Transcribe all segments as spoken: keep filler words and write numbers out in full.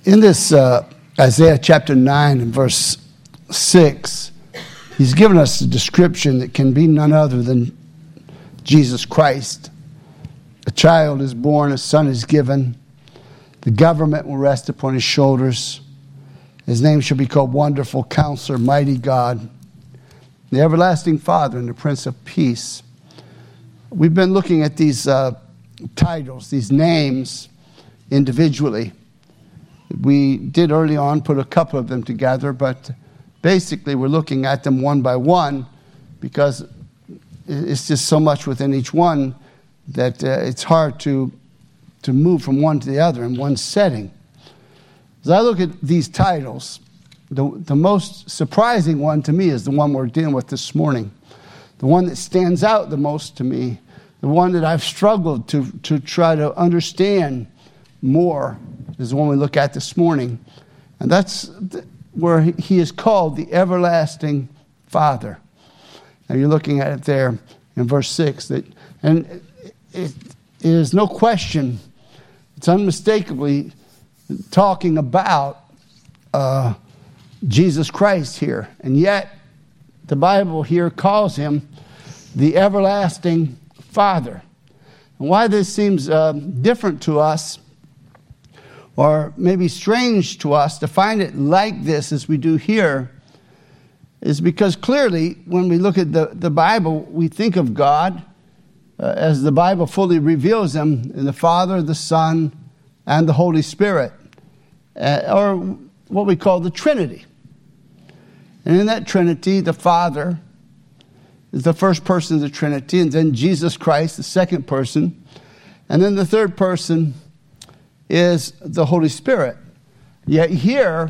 In this uh, Isaiah chapter nine and verse six, he's given us a description that can be none other than Jesus Christ. A child is born, a son is given. The government will rest upon his shoulders. His name shall be called Wonderful Counselor, Mighty God, the Everlasting Father, and the Prince of Peace. We've been looking at these uh, titles, these names individually. We did early on put a couple of them together, but basically we're looking at them one by one because it's just so much within each one that uh, it's hard to to move from one to the other in one setting. As I look at these titles, the, the most surprising one to me is the one we're dealing with this morning. The one that stands out the most to me, the one that I've struggled to, to try to understand more, is the one we look at this morning. And that's where he is called the Everlasting Father. Now you're looking at it there in verse six. That, and it, it is no question, it's unmistakably talking about uh, Jesus Christ here. And yet, the Bible here calls him the Everlasting Father. And why this seems uh, different to us, or maybe strange to us to find it like this as we do here, is because clearly when we look at the, the Bible, we think of God uh, as the Bible fully reveals him in the Father, the Son, and the Holy Spirit, uh, or what we call the Trinity. And in that Trinity, the Father is the first person of the Trinity, and then Jesus Christ, the second person, and then the third person is the Holy Spirit. Yet here,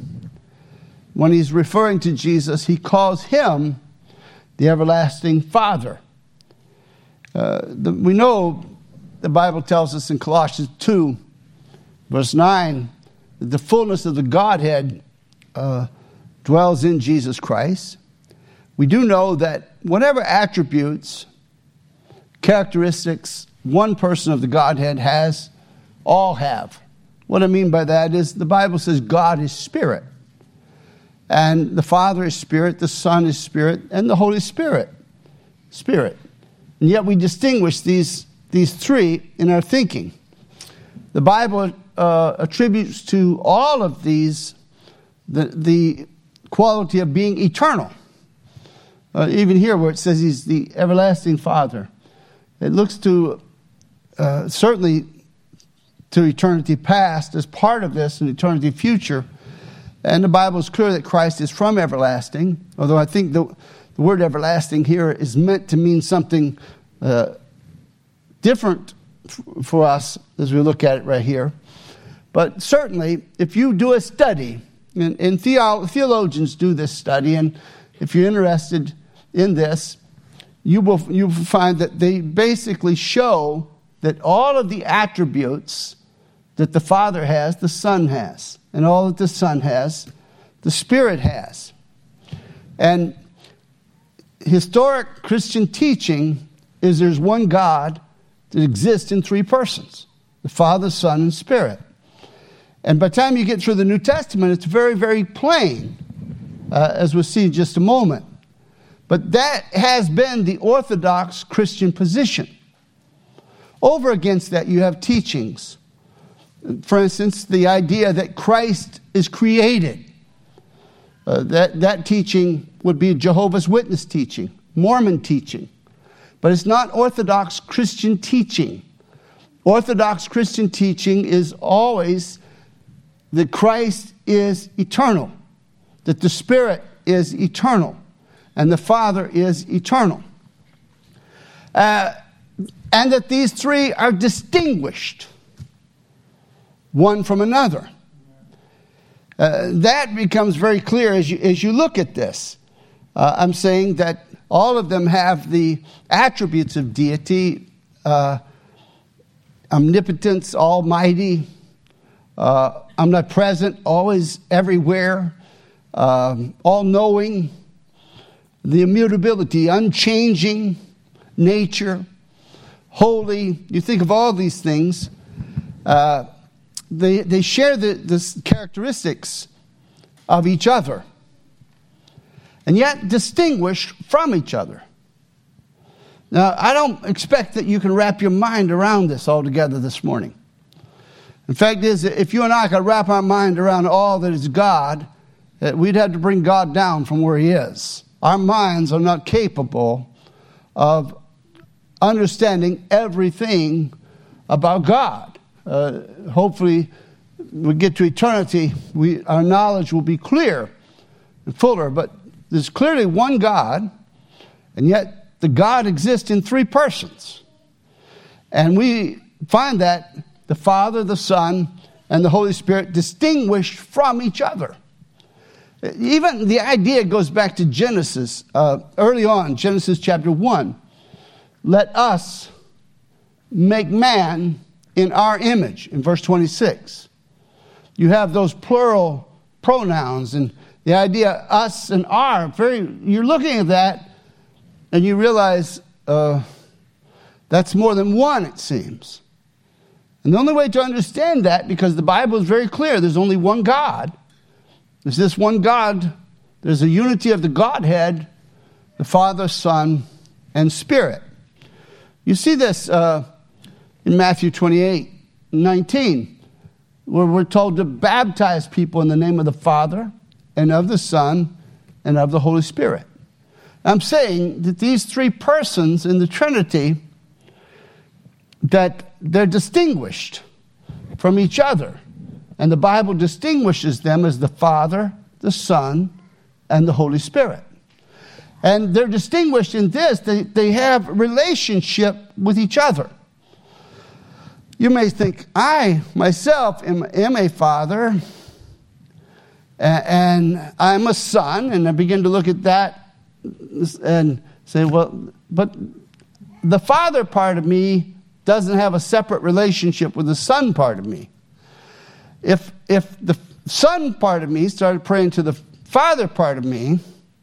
when he's referring to Jesus, he calls him the Everlasting Father. Uh, the, we know the Bible tells us in Colossians two, verse nine, that the fullness of the Godhead uh, dwells in Jesus Christ. We do know that whatever attributes, characteristics one person of the Godhead has, all have. What I mean by that is the Bible says God is Spirit. And the Father is Spirit, the Son is Spirit, and the Holy Spirit, Spirit. And yet we distinguish these, these three in our thinking. The Bible uh, attributes to all of these the, the quality of being eternal. Uh, even here where it says he's the Everlasting Father. It looks to, uh, certainly to eternity past as part of this and eternity future. And the Bible is clear that Christ is from everlasting, although I think the, the word everlasting here is meant to mean something uh, different f- for us as we look at it right here. But certainly, if you do a study, and, and theo- theologians do this study, and if you're interested in this, you will, you will find that they basically show that all of the attributes that the Father has, the Son has. And all that the Son has, the Spirit has. And historic Christian teaching is there's one God that exists in three persons. The Father, Son, and Spirit. And by the time you get through the New Testament, it's very, very plain, uh, as we'll see in just a moment. But that has been the orthodox Christian position. Over against that, you have teachings. For instance, the idea that Christ is created. Uh, that, that teaching would be Jehovah's Witness teaching, Mormon teaching. But it's not Orthodox Christian teaching. Orthodox Christian teaching is always that Christ is eternal, that the Spirit is eternal, and the Father is eternal. Uh, and that these three are distinguished one from another. Uh, that becomes very clear as you, as you look at this. Uh, I'm saying that all of them have the attributes of deity, uh, omnipotence, almighty, uh, omnipresent, always everywhere, um, all-knowing, the immutability, unchanging nature, holy. You think of all these things. Uh, they, they share the, the characteristics of each other, and yet distinguished from each other. Now, I don't expect that you can wrap your mind around this altogether this morning. In fact, is if you and I could wrap our mind around all that is God, we'd have to bring God down from where he is. Our minds are not capable of understanding everything about God. Uh, hopefully, we get to eternity, we, our knowledge will be clear and fuller. But there's clearly one God, and yet the God exists in three persons. And we find that the Father, the Son, and the Holy Spirit distinguished from each other. Even the idea goes back to Genesis, uh, early on, Genesis chapter one. Let us make man in our image, in verse twenty-six. You have those plural pronouns, and the idea us and our, very, you're looking at that, and you realize uh, that's more than one, it seems. And the only way to understand that, because the Bible is very clear, there's only one God. There's this one God. There's a unity of the Godhead, the Father, Son, and Spirit. You see this uh, in Matthew twenty-eight, nineteen, where we're told to baptize people in the name of the Father, and of the Son, and of the Holy Spirit. I'm saying that these three persons in the Trinity, that they're distinguished from each other. And the Bible distinguishes them as the Father, the Son, and the Holy Spirit. And they're distinguished in this, they, they have relationship with each other. You may think, I myself am, am a father, and I'm a son, and I begin to look at that and say, well, but the father part of me doesn't have a separate relationship with the son part of me. If if the son part of me started praying to the father part of me,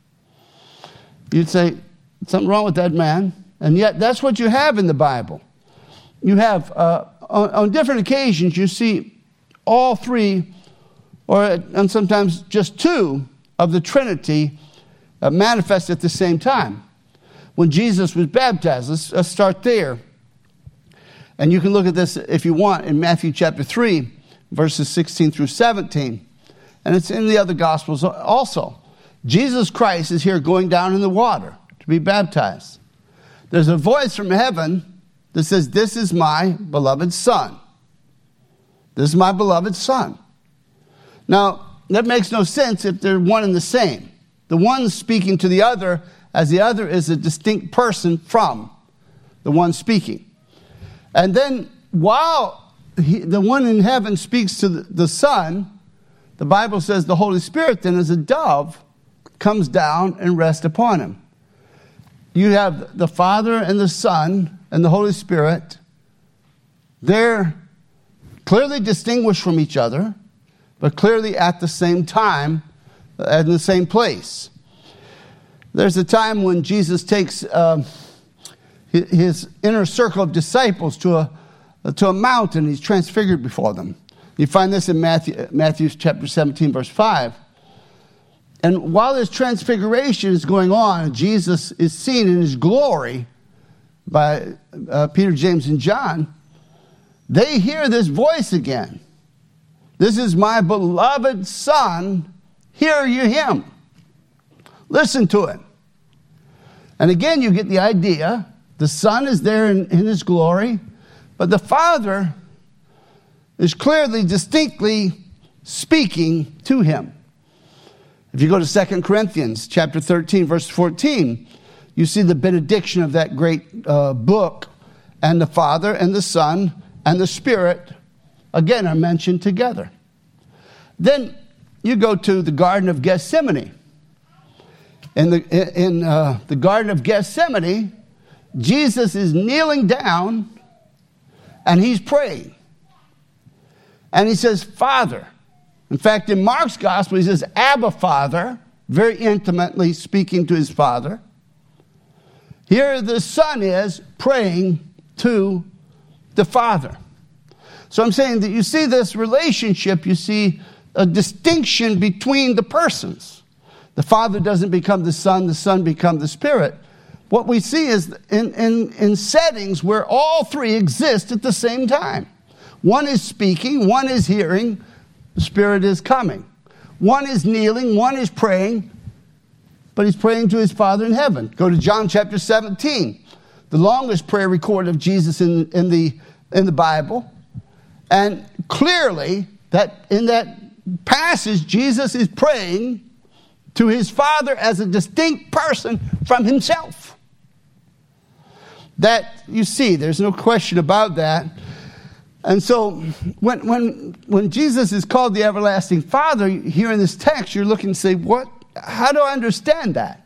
you'd say, something wrong with that man. And yet that's what you have in the Bible. You have, uh, on, on different occasions, you see all three, or and sometimes just two, of the Trinity uh, manifest at the same time. When Jesus was baptized, let's, let's start there. And you can look at this, if you want, in Matthew chapter three, verses sixteen through seventeen. And it's in the other Gospels also. Jesus Christ is here going down in the water to be baptized. There's a voice from heaven that says, this is my beloved Son. This is my beloved Son. Now, that makes no sense if they're one and the same. The one speaking to the other, as the other is a distinct person from the one speaking. And then while He, the one in heaven speaks to the, the Son, the Bible says the Holy Spirit then as a dove comes down and rests upon him. You have the Father and the Son and the Holy Spirit. They're clearly distinguished from each other, but clearly at the same time, in the same place. There's a time when Jesus takes uh, his inner circle of disciples to a to a mountain. He's transfigured before them. You find this in Matthew, Matthew chapter seventeen, verse five. And while this transfiguration is going on, Jesus is seen in his glory by uh, Peter, James, and John. They hear this voice again. This is my beloved Son. Hear you him. Listen to it. And again, you get the idea. The Son is there in, in his glory. But the Father is clearly, distinctly speaking to him. If you go to Second Corinthians chapter thirteen, verse fourteen, you see the benediction of that great uh, book, and the Father and the Son and the Spirit, again, are mentioned together. Then you go to the Garden of Gethsemane. In the, in uh, the Garden of Gethsemane, Jesus is kneeling down and he's praying. And he says, Father. In fact, in Mark's gospel, he says, Abba, Father, very intimately speaking to his Father. Here the Son is praying to the Father. So I'm saying that you see this relationship, you see a distinction between the persons. The Father doesn't become the Son, the Son becomes the Spirit. What we see is in, in, in settings where all three exist at the same time. One is speaking, one is hearing, the Spirit is coming. One is kneeling, one is praying, but he's praying to his Father in heaven. Go to John chapter seventeen, the longest prayer recorded of Jesus in, in, the, in the Bible. And clearly, that in that passage, Jesus is praying to his Father as a distinct person from himself. That, you see, there's no question about that. And so, when when when Jesus is called the everlasting Father, here in this text, you're looking to say, what? How do I understand that?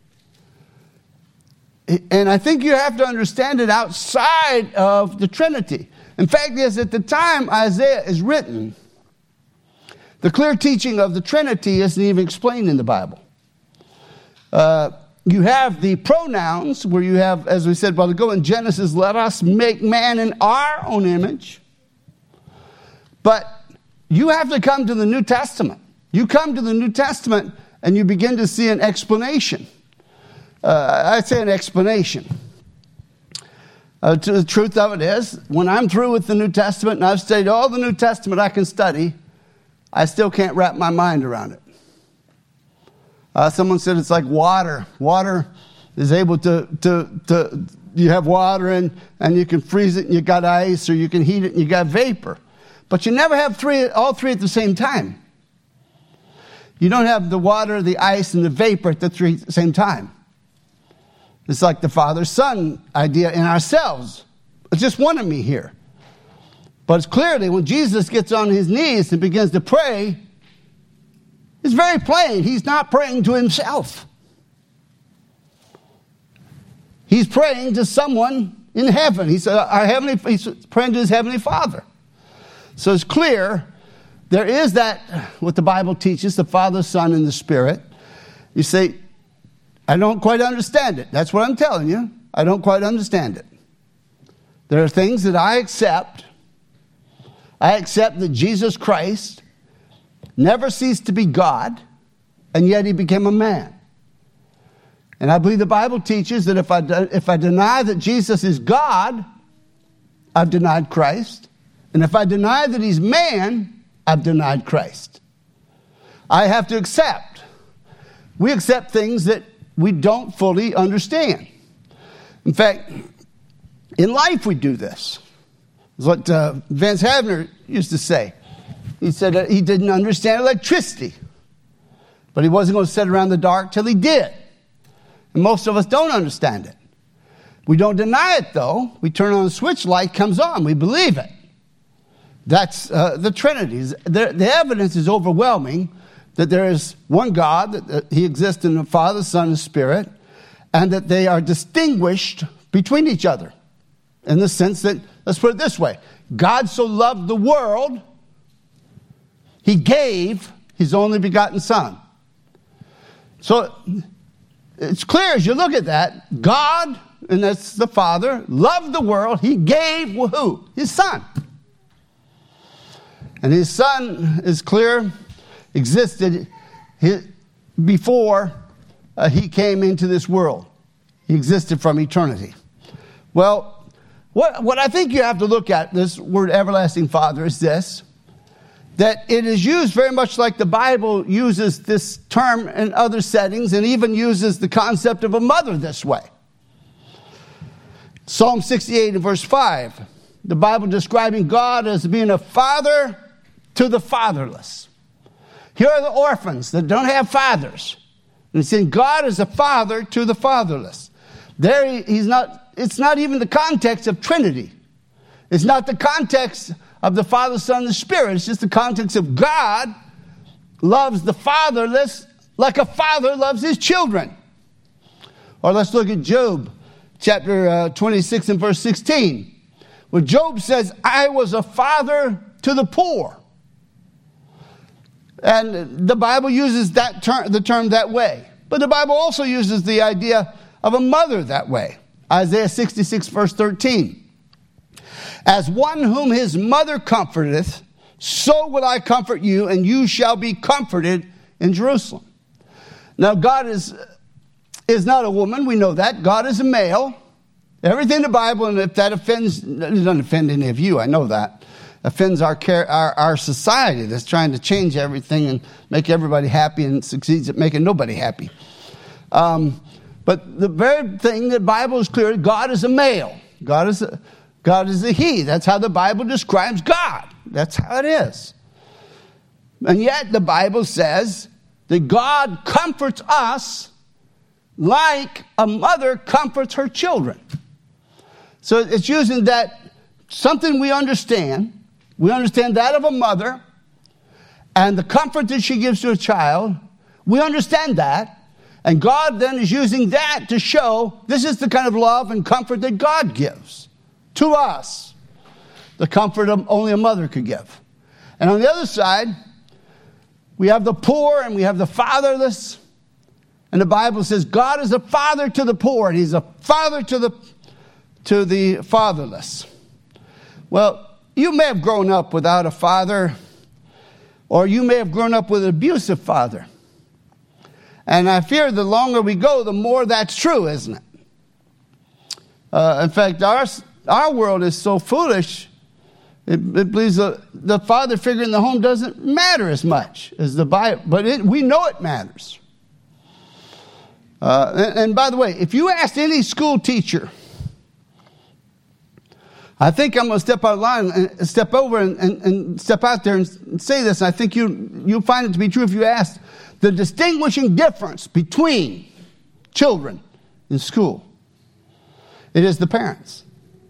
And I think you have to understand it outside of the Trinity. In fact, yes, at the time Isaiah is written, the clear teaching of the Trinity isn't even explained in the Bible. Uh, you have the pronouns where you have, as we said a while ago in Genesis, let us make man in our own image. But you have to come to the New Testament. You come to the New Testament and you begin to see an explanation. Uh, I'd say an explanation. Uh, to the truth of it is, when I'm through with the New Testament and I've studied all the New Testament I can study, I still can't wrap my mind around it. Uh, someone said it's like water. Water is able to, to, to you have water and, and you can freeze it and you got ice, or you can heat it and you got vapor. But you never have three, all three at the same time. You don't have the water, the ice, and the vapor at the three same time. It's like the Father-Son idea in ourselves. It's just one of me here. But it's clearly when Jesus gets on his knees and begins to pray, it's very plain. He's not praying to himself. He's praying to someone in heaven. He's, uh, our heavenly, he's praying to his heavenly Father. So it's clear there is that, what the Bible teaches, the Father, Son, and the Spirit. You say, I don't quite understand it. That's what I'm telling you. I don't quite understand it. There are things that I accept. I accept that Jesus Christ never ceased to be God, and yet he became a man. And I believe the Bible teaches that if I, if I deny that Jesus is God, I've denied Christ. And if I deny that he's man, I've denied Christ. I have to accept. We accept things that we don't fully understand. In fact, in life we do this. It's what uh, Vance Havner used to say. He said that he didn't understand electricity, but he wasn't going to sit around in the dark till he did. And most of us don't understand it. We don't deny it, though. We turn on the switch, light comes on. We believe it. That's uh, the Trinity. The, the evidence is overwhelming that there is one God, that, that he exists in the Father, Son, and Spirit, and that they are distinguished between each other. In the sense that, let's put it this way, God so loved the world, he gave his only begotten Son. So it's clear as you look at that, God, and that's the Father, loved the world, he gave who? His Son. And his Son, is clear, existed before uh, he came into this world. He existed from eternity. Well, what, what I think you have to look at, this word everlasting Father, is this, that it is used very much like the Bible uses this term in other settings, and even uses the concept of a mother this way. Psalm sixty-eight and verse five, the Bible describing God as being a father to the fatherless. Here are the orphans that don't have fathers. And he's saying God is a father to the fatherless. There he, he's not, it's not even the context of Trinity. It's not the context of the Father, Son, and the Spirit. It's just the context of God loves the fatherless like a father loves his children. Or let's look at Job chapter uh, twenty-six and verse sixteen. Where Job says, I was a father to the poor. And the Bible uses that term, the term that way. But the Bible also uses the idea of a mother that way. Isaiah sixty-six verse thirteen. As one whom his mother comforteth, so will I comfort you, and you shall be comforted in Jerusalem. Now, God is, is not a woman. We know that. God is a male. Everything in the Bible, and if that offends, it doesn't offend any of you, I know that, offends our, our, our society that's trying to change everything and make everybody happy and succeeds at making nobody happy. Um, but the very thing the Bible is clear, God is a male. God is a, God is a he. That's how the Bible describes God. That's how it is. And yet the Bible says that God comforts us like a mother comforts her children. So it's using that, something we understand. We understand that of a mother and the comfort that she gives to a child. We understand that. And God then is using that to show this is the kind of love and comfort that God gives to us. The comfort only a mother could give. And on the other side, we have the poor and we have the fatherless. And the Bible says God is a father to the poor and he's a father to the to the fatherless. Well, you may have grown up without a father, or you may have grown up with an abusive father. And I fear the longer we go, the more that's true, isn't it? Uh, in fact, our our world is so foolish, it, it believes the, the father figure in the home doesn't matter as much as the Bible, but it, we know it matters. Uh, and, and by the way, if you asked any school teacher, I think I'm going to step out of line and step over and, and, and step out there and say this. And I think you, you'll find it to be true if you ask the distinguishing difference between children in school. It is the parents.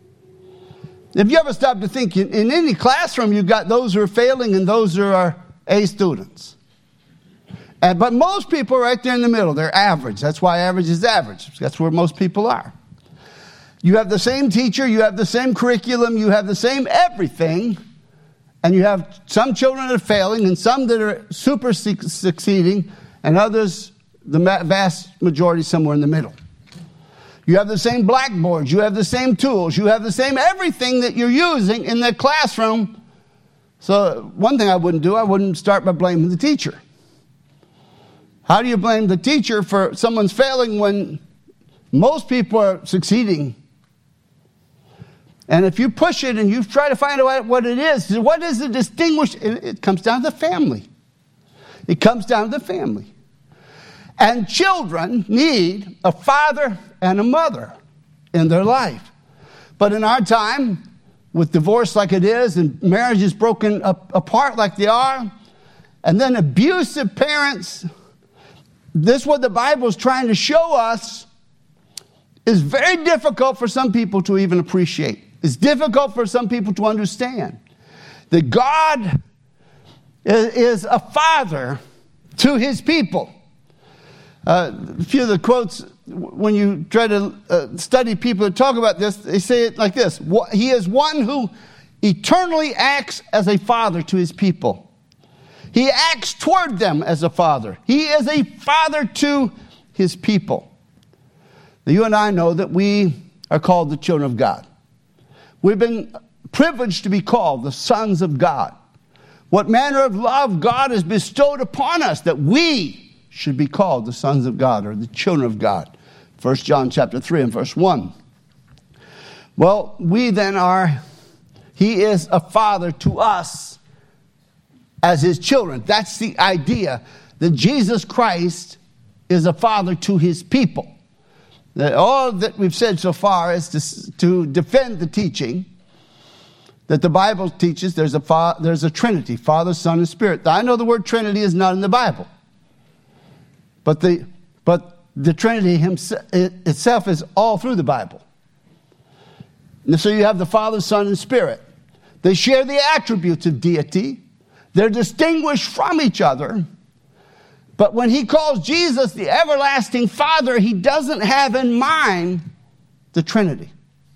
If you ever stop to think, in, in any classroom, you've got those who are failing and those who are A students. And, but most people are right there in the middle. They're average. That's why average is average. That's where most people are. You have the same teacher, you have the same curriculum, you have the same everything, and you have some children that are failing and some that are super succeeding, and others, the vast majority, somewhere in the middle. You have the same blackboards, you have the same tools, you have the same everything that you're using in the classroom. So one thing I wouldn't do, I wouldn't start by blaming the teacher. How do you blame the teacher for someone's failing when most people are succeeding? And if you push it and you try to find out what it is, what is the distinguish? It comes down to the family. It comes down to the family. And children need a father and a mother in their life. But in our time, with divorce like it is, and marriages broken up, apart like they are, and then abusive parents, this is what the Bible is trying to show us is very difficult for some people to even appreciate. It's difficult for some people to understand that God is a father to his people. Uh, a few of the quotes, when you try to uh, study people that talk about this, they say it like this. He is one who eternally acts as a father to his people. He acts toward them as a father. He is a father to his people. Now, you and I know that we are called the children of God. We've been privileged to be called the sons of God. What manner of love God has bestowed upon us that we should be called the sons of God or the children of God. First John chapter three and verse one. Well, we then are, he is a father to us as his children. That's the idea, that Jesus Christ is a father to his people. That all that we've said so far is to, to defend the teaching that the Bible teaches there's a, fa- there's a Trinity, Father, Son, and Spirit. I know the word Trinity is not in the Bible. But the, but the Trinity himself, it, itself is all through the Bible. And so you have the Father, Son, and Spirit. They share the attributes of deity. They're distinguished from each other. But when he calls Jesus the everlasting Father, he doesn't have in mind the Trinity.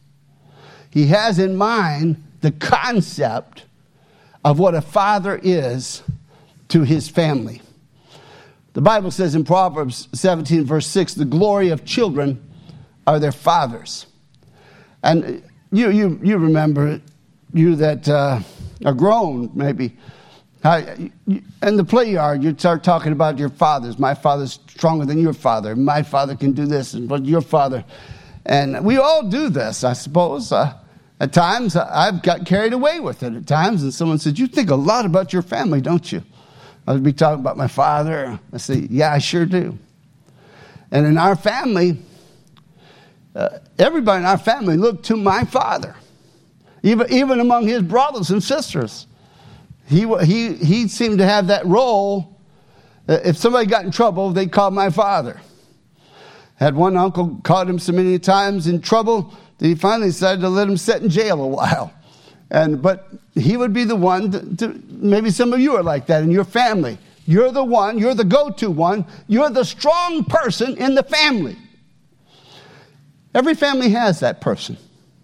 He has in mind the concept of what a father is to his family. The Bible says in Proverbs seventeen, verse six, the glory of children are their fathers. And you you you remember it, you that uh, are grown maybe. How, you, in the play yard, you start talking about your fathers. My father's stronger than your father. My father can do this, and but your father. And we all do this, I suppose. Uh, at times, I've got carried away with it at times, and someone said, you think a lot about your family, don't you? I would be talking about my father. I say, yeah, I sure do. And in our family, uh, everybody in our family looked to my father, even, even among his brothers and sisters. He he he seemed to have that role. If somebody got in trouble, they'd call my father. Had one uncle caught him so many times in trouble that he finally decided to let him sit in jail a while. And but he would be the one to, to maybe some of you are like that in your family. You're the one, you're the go-to one, you're the strong person in the family. Every family has that person.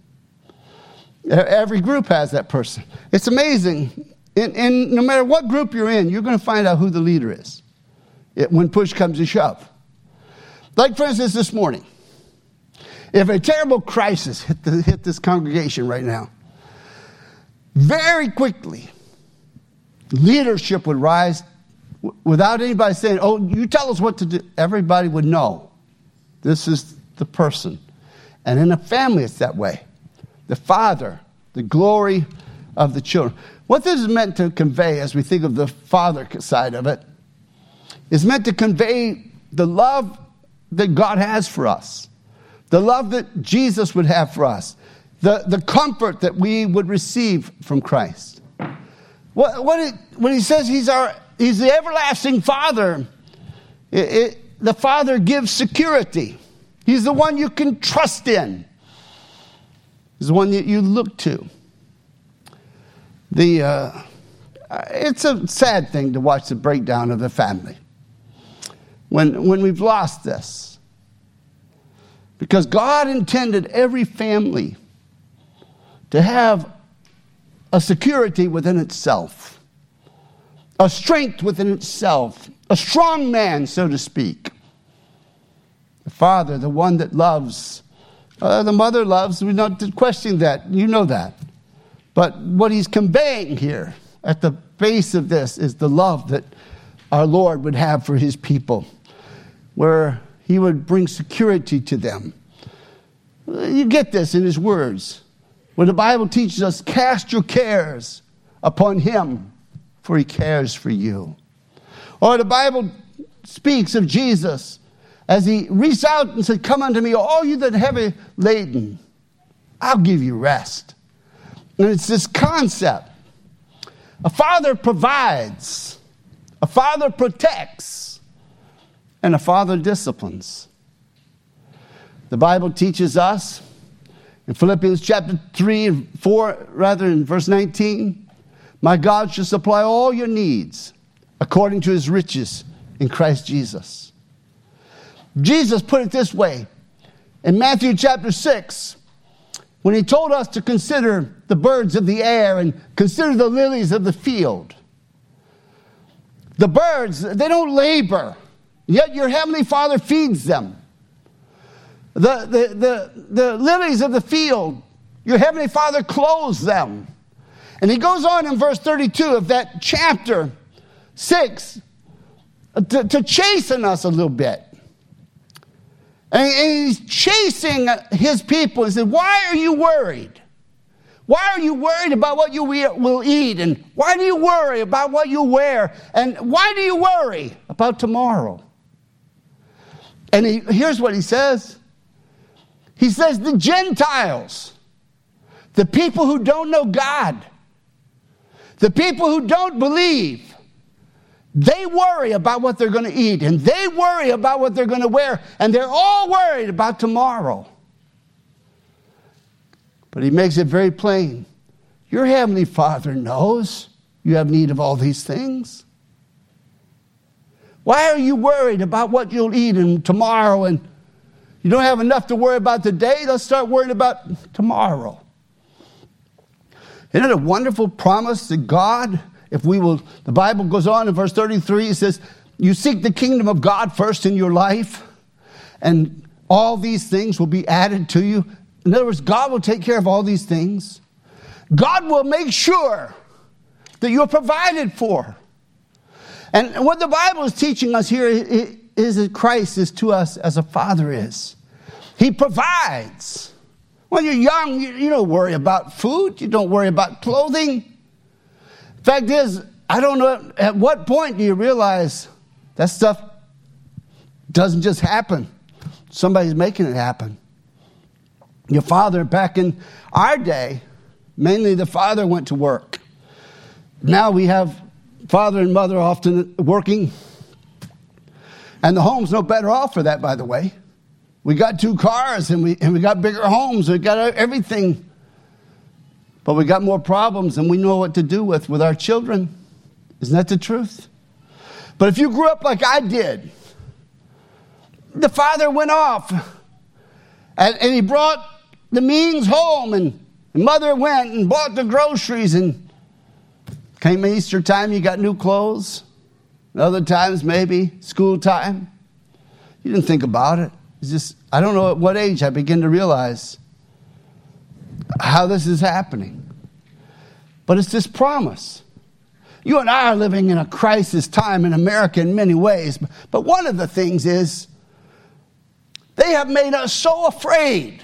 Every group has that person. It's amazing. And, and no matter what group you're in, you're going to find out who the leader is it, when push comes to shove. Like, for instance, this morning, if a terrible crisis hit, the, hit this congregation right now, very quickly, leadership would rise w- without anybody saying, oh, you tell us what to do. Everybody would know this is the person. And in a family, it's that way. The father, the glory of the children. What this is meant to convey, as we think of the father side of it, is meant to convey the love that God has for us, the love that Jesus would have for us, the, the comfort that we would receive from Christ. What, what it, when he says he's our he's the everlasting Father, it, it, the Father gives security. He's the one you can trust in. He's the one that you look to. The uh, it's a sad thing to watch the breakdown of the family when when we've lost this, because God intended every family to have a security within itself, a strength within itself, a strong man, so to speak. The father, the one that loves, uh, the mother loves. We're not questioning that. You know that. But what he's conveying here at the base of this is the love that our Lord would have for his people, where he would bring security to them. You get this in his words. When the Bible teaches us, cast your cares upon him, for he cares for you. Or the Bible speaks of Jesus as he reached out and said, come unto me, all you that are heavy laden, I'll give you rest. And it's this concept. A father provides, a father protects, and a father disciplines. The Bible teaches us in Philippians chapter three and four, rather in verse nineteen, my God shall supply all your needs according to his riches in Christ Jesus. Jesus put it this way in Matthew chapter six, when he told us to consider the birds of the air and consider the lilies of the field. The birds, they don't labor, yet your heavenly Father feeds them. The, the, the, the lilies of the field, your heavenly Father clothes them. And he goes on in verse thirty-two of that chapter six to, to chasten us a little bit. And he's chasing his people. He said, why are you worried? Why are you worried about what you will eat? And why do you worry about what you wear? And why do you worry about tomorrow? And he, here's what he says. He says, the Gentiles, the people who don't know God, the people who don't believe, they worry about what they're going to eat, and they worry about what they're going to wear, and they're all worried about tomorrow. But he makes it very plain. Your heavenly Father knows you have need of all these things. Why are you worried about what you'll eat and tomorrow, and you don't have enough to worry about today? Let's start worrying about tomorrow. Isn't it a wonderful promise that God, if we will, the Bible goes on in verse thirty-three, it says, you seek the kingdom of God first in your life, and all these things will be added to you. In other words, God will take care of all these things. God will make sure that you're provided for. And what the Bible is teaching us here is that Christ is to us as a father is. He provides. When you're young, you don't worry about food. You don't worry about clothing. Fact is, I don't know, at what point do you realize that stuff doesn't just happen? Somebody's making it happen. Your father, back in our day, mainly the father went to work. Now we have father and mother often working. And the home's no better off for that, by the way. We got two cars and we and we got bigger homes. We got everything. But we got more problems than we know what to do with with our children. Isn't that the truth? But if you grew up like I did, the father went off and, and he brought the means home, and the mother went and bought the groceries, and came Easter time, you got new clothes. Other times, maybe school time. You didn't think about it. It's just, I don't know at what age I begin to realize how this is happening. But it's this promise. You and I are living in a crisis time in America in many ways. But one of the things is they have made us so afraid.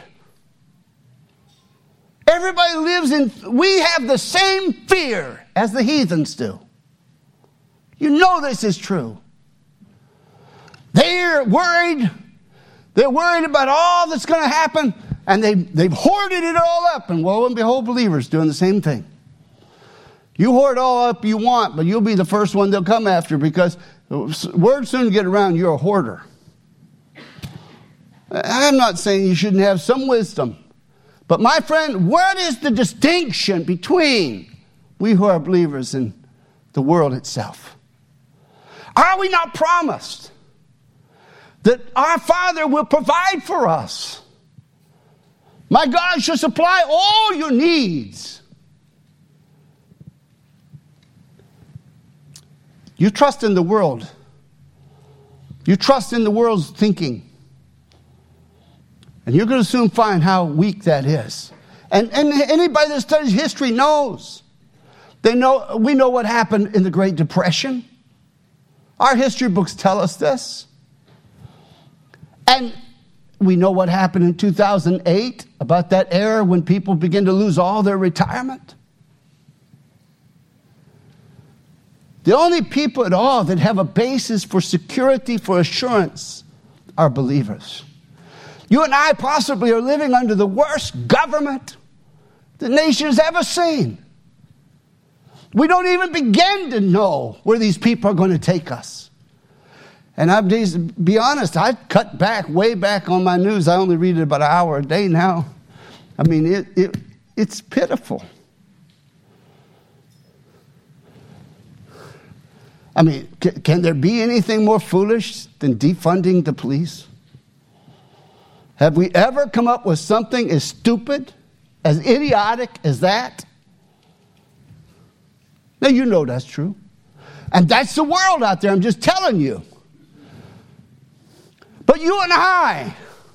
Everybody lives in, we have the same fear as the heathens do. You know this is true. They're worried. They're worried about all that's going to happen, and they've, they've hoarded it all up. And lo and behold, believers doing the same thing. You hoard all up you want, but you'll be the first one they'll come after, because word soon get around you're a hoarder. I'm not saying you shouldn't have some wisdom. But my friend, what is the distinction between we who are believers and the world itself? Are we not promised that our Father will provide for us? My God shall supply all your needs. You trust in the world. You trust in the world's thinking. And you're going to soon find how weak that is. And, and anybody that studies history knows. They know. We know what happened in the Great Depression. Our history books tell us this. And we know what happened in two thousand eight, about that era when people begin to lose all their retirement. The only people at all that have a basis for security, for assurance, are believers. You and I possibly are living under the worst government the nation has ever seen. We don't even begin to know where these people are going to take us. And I'm to be honest, I cut back, way back on my news. I only read it about an hour a day now. I mean, it, it it's pitiful. I mean, can, can there be anything more foolish than defunding the police? Have we ever come up with something as stupid, as idiotic as that? Now, you know that's true. And that's the world out there, I'm just telling you. But you and I,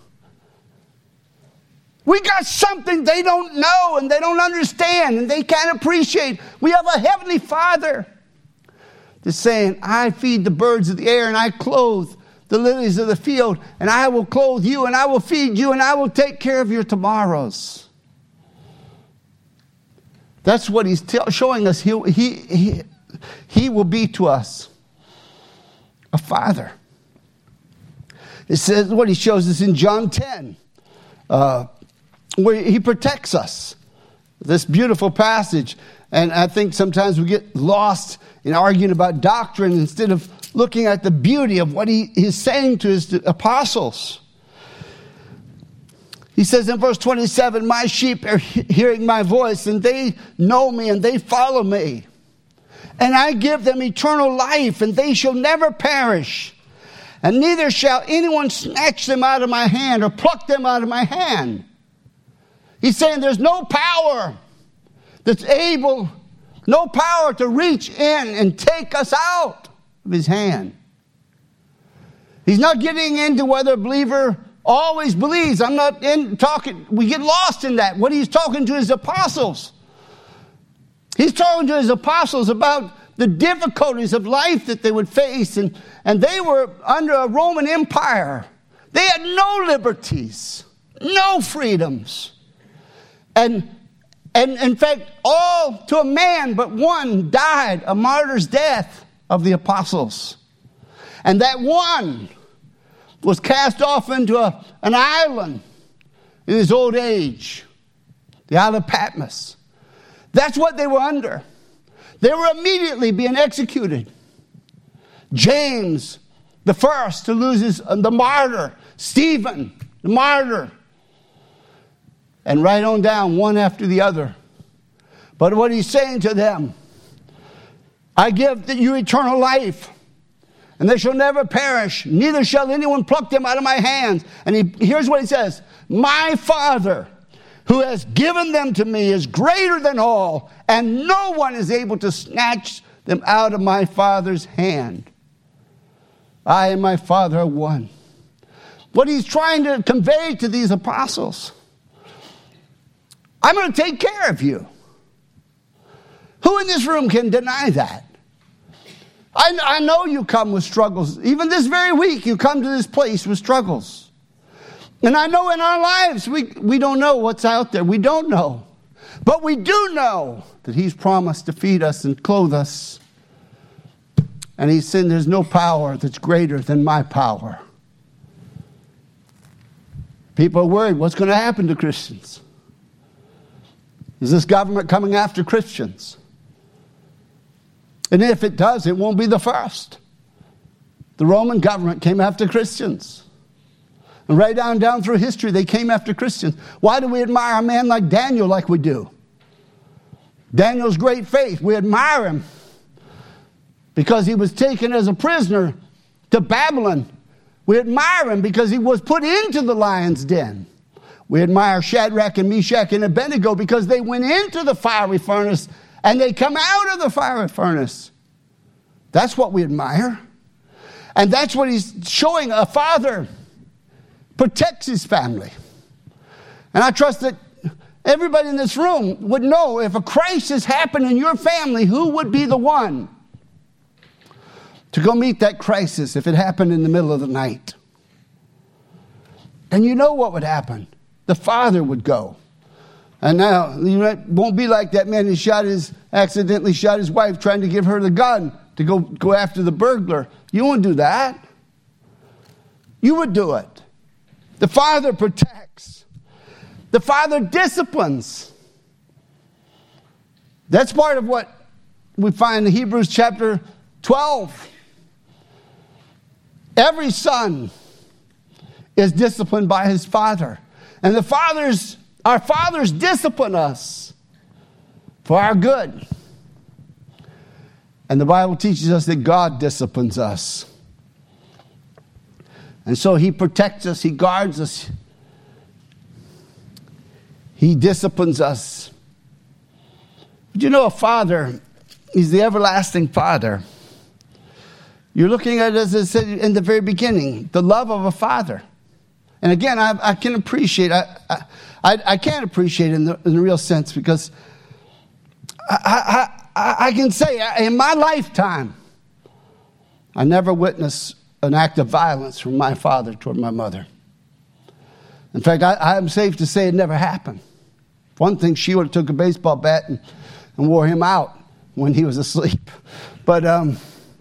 we got something they don't know and they don't understand and they can't appreciate. We have a heavenly Father that's saying, I feed the birds of the air and I clothe the lilies of the field, and I will clothe you, and I will feed you, and I will take care of your tomorrows. That's what he's t- showing us. He, he, he, he will be to us a father. It says what he shows us in John ten, uh, where he protects us. This beautiful passage. And I think sometimes we get lost in arguing about doctrine instead of looking at the beauty of what he is saying to his apostles. He says in verse twenty-seven, my sheep are hearing my voice, and they know me, and they follow me. And I give them eternal life, and they shall never perish. And neither shall anyone snatch them out of my hand or pluck them out of my hand. He's saying there's no power that's able, no power to reach in and take us out of his hand. He's not getting into whether a believer always believes. I'm not in talking. We get lost in that. What he's talking to his apostles. He's talking to his apostles about the difficulties of life that they would face. And, and they were under a Roman Empire. They had no liberties, no freedoms. And, and in fact, all to a man but one died a martyr's death of the apostles. And that one was cast off into a, an island in his old age, the Isle of Patmos. That's what they were under. They were immediately being executed. James, the first to lose his, uh, the martyr. Stephen, the martyr. And right on down, one after the other. But what he's saying to them, I give you eternal life, and they shall never perish, neither shall anyone pluck them out of my hands. And he, here's what he says, my Father, who has given them to me, is greater than all, and no one is able to snatch them out of my Father's hand. I and my Father are one. What he's trying to convey to these apostles, I'm going to take care of you. Who in this room can deny that? I, I know you come with struggles. Even this very week, you come to this place with struggles. And I know in our lives, we, we don't know what's out there. We don't know. But we do know that he's promised to feed us and clothe us. And he said, there's no power that's greater than my power. People are worried, what's going to happen to Christians? Is this government coming after Christians? And if it does, it won't be the first. The Roman government came after Christians. And right down, down through history, they came after Christians. Why do we admire a man like Daniel like we do? Daniel's great faith. We admire him because he was taken as a prisoner to Babylon. We admire him because he was put into the lion's den. We admire Shadrach and Meshach and Abednego because they went into the fiery furnace and they come out of the fiery furnace. That's what we admire. And that's what he's showing. A father protects his family. And I trust that everybody in this room would know if a crisis happened in your family, who would be the one to go meet that crisis if it happened in the middle of the night? And you know what would happen. The father would go. And now, it won't be like that man who shot his, accidentally shot his wife trying to give her the gun to go, go after the burglar. You won't do that. You would do it. The father protects. The father disciplines. That's part of what we find in Hebrews chapter twelve. Every son is disciplined by his father. And the fathers, our fathers discipline us for our good. And the Bible teaches us that God disciplines us. And so he protects us, he guards us, he disciplines us. But you know, a father, he's the everlasting Father. You're looking at it, as I said in the very beginning, the love of a father. And again, I, I can appreciate, I, I, I can't appreciate it in the, in the real sense because I, I, I can say in my lifetime, I never witnessed an act of violence from my father toward my mother. In fact, I, I'm safe to say it never happened. One thing, she would have took a baseball bat and, and wore him out when he was asleep. But um,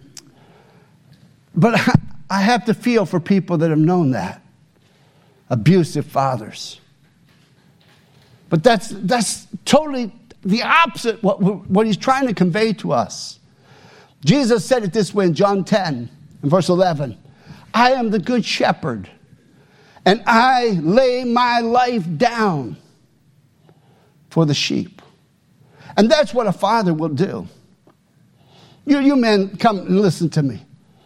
but I, I have to feel for people that have known that. Abusive fathers. But that's that's totally the opposite what what he's trying to convey to us. Jesus said it this way in John ten, in verse eleven. I am the good shepherd, and I lay my life down for the sheep. And that's what a father will do. You, you men, come and listen to me.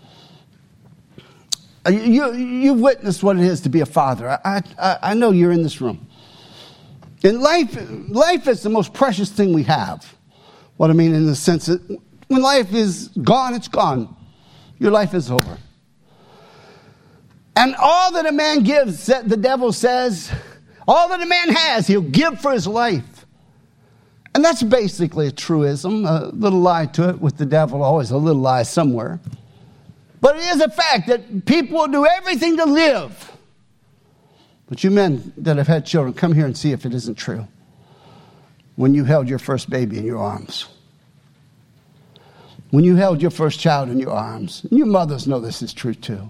You, you've witnessed what it is to be a father. I, I, I know you're in this room. And life, life is the most precious thing we have. What I mean in the sense that when life is gone, it's gone. Your life is over. And all that a man gives, the devil says, all that a man has, he'll give for his life. And that's basically a truism, a little lie to it with the devil, always a little lie somewhere. But it is a fact that people will do everything to live. But you men that have had children, come here and see if it isn't true. When you held your first baby in your arms. When you held your first child in your arms. And your mothers know this is true too.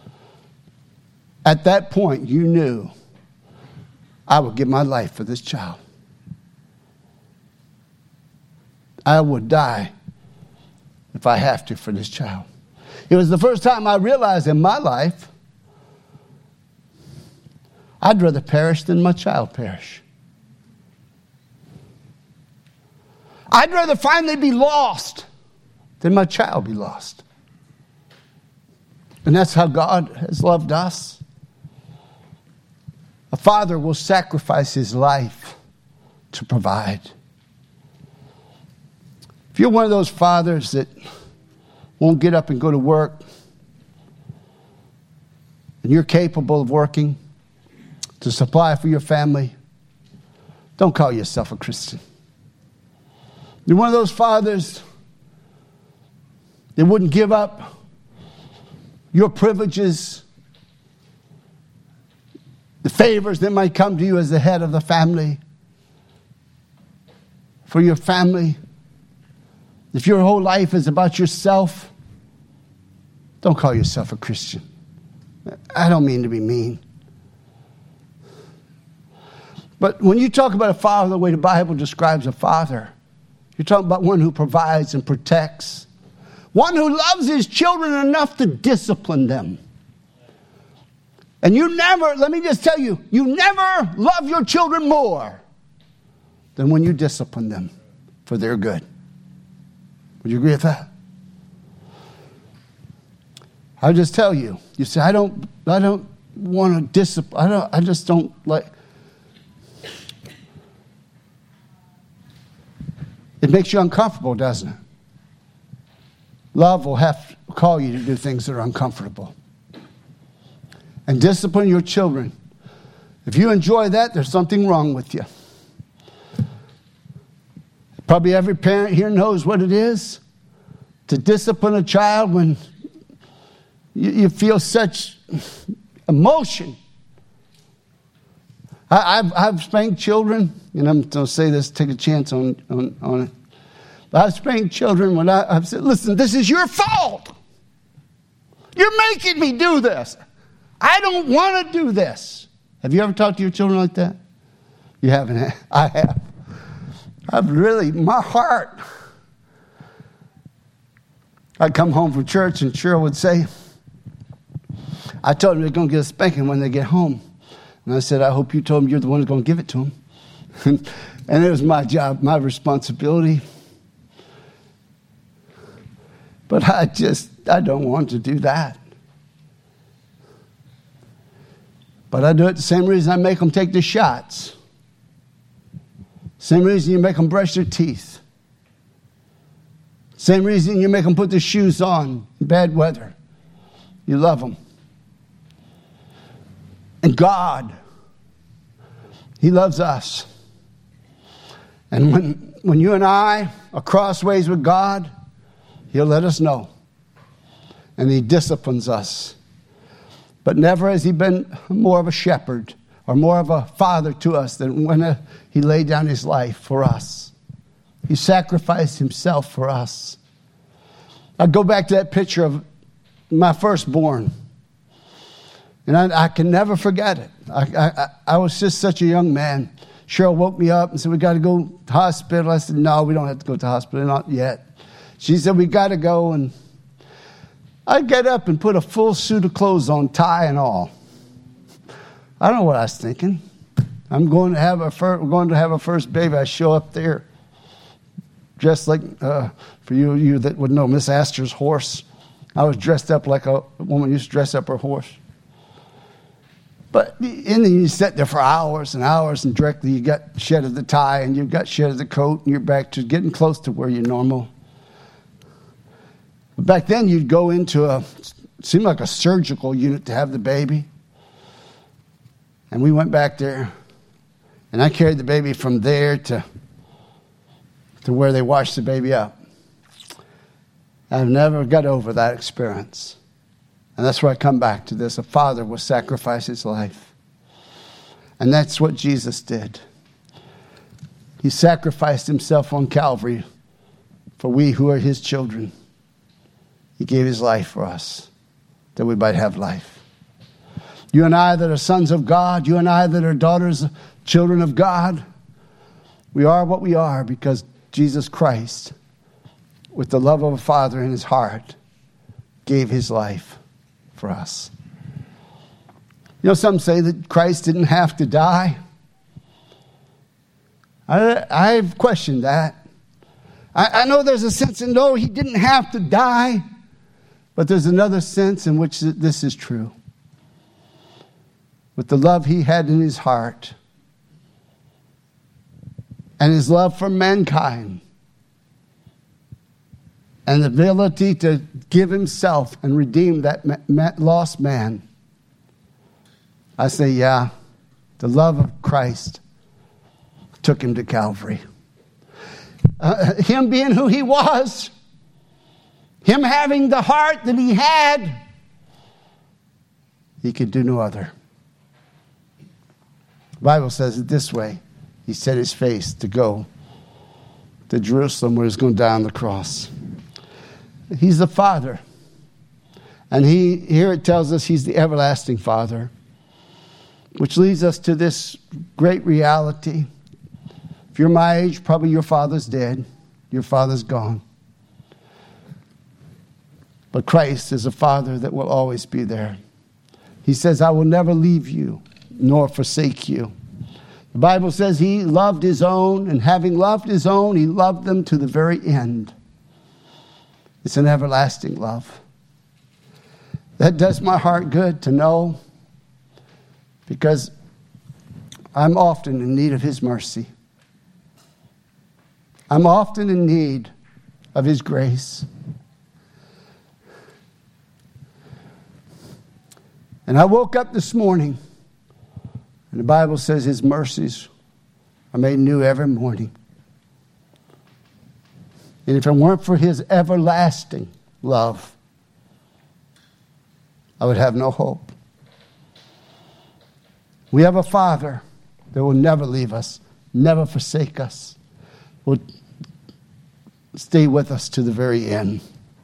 At that point, you knew, I would give my life for this child. I would die if I have to for this child. It was the first time I realized in my life, I'd rather perish than my child perish. I'd rather finally be lost than my child be lost. And that's how God has loved us. A father will sacrifice his life to provide. If you're one of those fathers that won't get up and go to work, and you're capable of working to supply for your family, don't call yourself a Christian. You're one of those fathers that wouldn't give up your privileges, the favors that might come to you as the head of the family, for your family. If your whole life is about yourself, don't call yourself a Christian. I don't mean to be mean. But when you talk about a father, the way the Bible describes a father, you're talking about one who provides and protects. One who loves his children enough to discipline them. And you never, let me just tell you, you never love your children more than when you discipline them for their good. Would you agree with that? I'll just tell you. You say, I don't, I don't want to discipline. I don't. I just don't like. It makes you uncomfortable, doesn't it? Love will have to call you to do things that are uncomfortable. And discipline your children. If you enjoy that, there's something wrong with you. Probably every parent here knows what it is to discipline a child when you, you feel such emotion. I, I've, I've spanked children, and I'm going to say this, take a chance on, on, on it. But I've spanked children when I, I've said, listen, this is your fault. You're making me do this. I don't want to do this. Have you ever talked to your children like that? You haven't. I have. I've really, my heart. I'd come home from church and Cheryl would say, I told them they're going to get a spanking when they get home. And I said, I hope you told them you're the one who's going to give it to them. And it was my job, my responsibility. But I just, I don't want to do that. But I do it the same reason I make them take the shots. Same reason you make them brush their teeth. Same reason you make them put their shoes on in bad weather. You love them. And God, He loves us. And when, when you and I are crossways with God, He'll let us know. And He disciplines us. But never has He been more of a shepherd or more of a father to us than when uh, He laid down His life for us. He sacrificed Himself for us. I go back to that picture of my firstborn. And I, I can never forget it. I, I, I was just such a young man. Cheryl woke me up and said, we got to go to the hospital. I said, no, we don't have to go to the hospital, not yet. She said, we got to go. And I'd get up and put a full suit of clothes on, tie and all. I don't know what I was thinking. I'm going to have a fir- we're going to have a first baby. I show up there dressed like, uh, for you you that would know, Miss Astor's horse. I was dressed up like a woman used to dress up her horse. But and then you sit there for hours and hours, and directly you got shed of the tie and you got shed of the coat, and you're back to getting close to where you're normal. But back then you'd go into a seemed like a surgical unit to have the baby. And we went back there, and I carried the baby from there to, to where they washed the baby up. I've never got over that experience. And that's where I come back to this. A father will sacrifice his life. And that's what Jesus did. He sacrificed himself on Calvary for we who are his children. He gave his life for us, that we might have life. You and I that are sons of God, you and I that are daughters, children of God, we are what we are because Jesus Christ, with the love of a father in his heart, gave his life for us. You know, some say that Christ didn't have to die. I, I've questioned that. I, I know there's a sense in, no, he didn't have to die. But there's another sense in which this is true. With the love he had in his heart and his love for mankind and the ability to give himself and redeem that lost man, I say, yeah, the love of Christ took him to Calvary. Uh, him being who he was, him having the heart that he had, he could do no other. The Bible says it this way. He set his face to go to Jerusalem where he's going to die on the cross. He's the Father. And he here it tells us he's the everlasting Father, which leads us to this great reality. If you're my age, probably your father's dead. Your father's gone. But Christ is a Father that will always be there. He says, I will never leave you nor forsake you. The Bible says he loved his own, and having loved his own, he loved them to the very end. It's an everlasting love. That does my heart good to know, because I'm often in need of his mercy. I'm often in need of his grace. And I woke up this morning, and the Bible says his mercies are made new every morning. And if it weren't for his everlasting love, I would have no hope. We have a Father that will never leave us, never forsake us, will stay with us to the very end.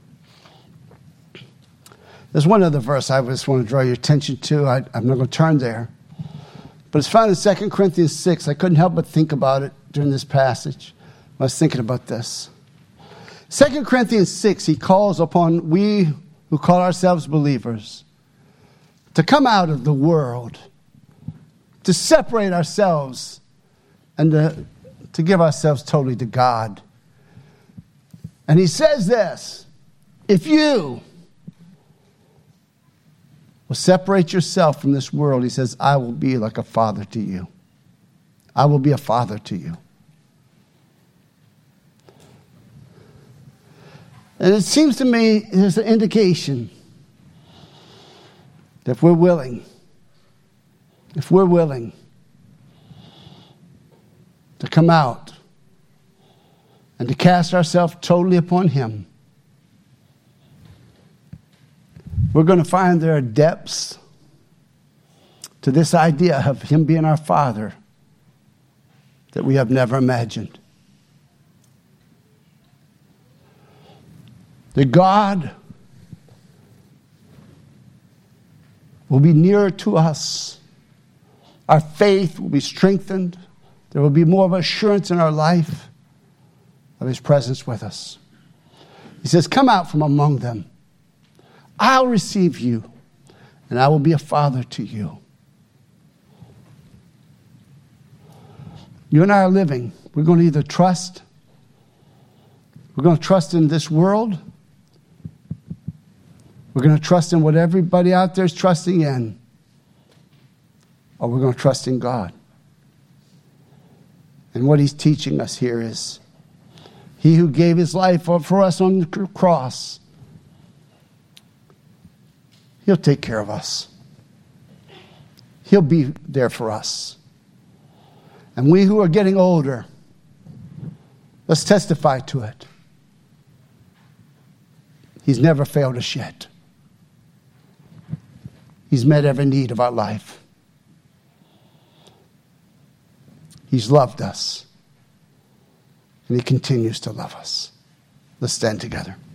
There's one other verse I just want to draw your attention to. I, I'm not going to turn there. But it's found in Second Corinthians six. I couldn't help but think about it during this passage. I was thinking about this. Second Corinthians six, he calls upon we who call ourselves believers to come out of the world, to separate ourselves, and to, to give ourselves totally to God. And he says this, if you will separate yourself from this world, he says, I will be like a father to you. I will be a father to you. And it seems to me there's an indication that if we're willing, if we're willing to come out and to cast ourselves totally upon him, we're going to find there are depths to this idea of him being our Father that we have never imagined. That God will be nearer to us. Our faith will be strengthened. There will be more of assurance in our life of his presence with us. He says, come out from among them. I'll receive you, and I will be a father to you. You and I are living. We're going to either trust, we're going to trust in this world, we're going to trust in what everybody out there is trusting in, or we're going to trust in God. And what he's teaching us here is, he who gave his life for us on the cross He'll take care of us. He'll be there for us. And we who are getting older, let's testify to it. He's never failed us yet. He's met every need of our life. He's loved us. And he continues to love us. Let's stand together.